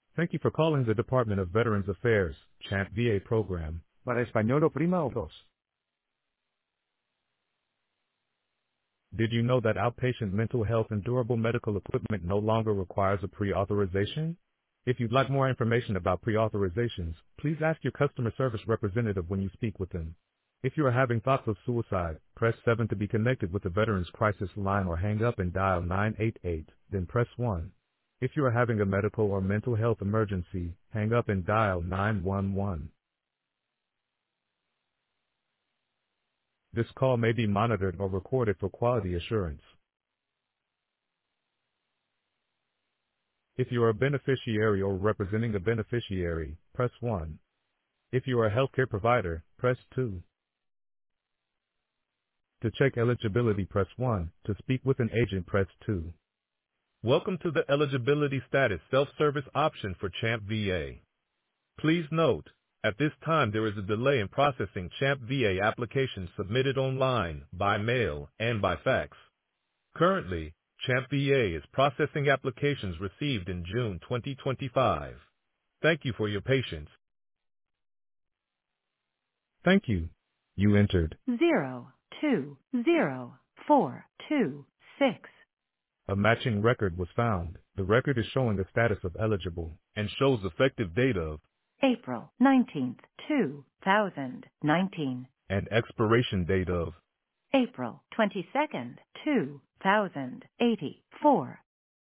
Thank you for calling the Department of Veterans Affairs, CHAMP VA program. Para español oprima o dos. Did you know that outpatient mental health and durable medical equipment no longer requires a pre-authorization? If you'd like more information about pre-authorizations, please ask your customer service representative when you speak with them. If you are having thoughts of suicide, press 7 to be connected with the Veterans Crisis Line or hang up and dial 988, then press 1. If you are having a medical or mental health emergency, hang up and dial 911. This call may be monitored or recorded for quality assurance. If you are a beneficiary or representing a beneficiary, press 1. If you are a healthcare provider, press 2. To check eligibility, press 1. To speak with an agent, press 2. Welcome to the eligibility status self-service option for CHAMP VA. Please note, at this time there is a delay in processing CHAMP VA applications submitted online, by mail, and by fax. Currently, CHAMP VA is processing applications received in June 2025. Thank you for your patience. Thank you. You entered 020426. a matching record was found. The record is showing a status of eligible and shows effective date of April 19th, 2019. and expiration date of April 22nd, 2084.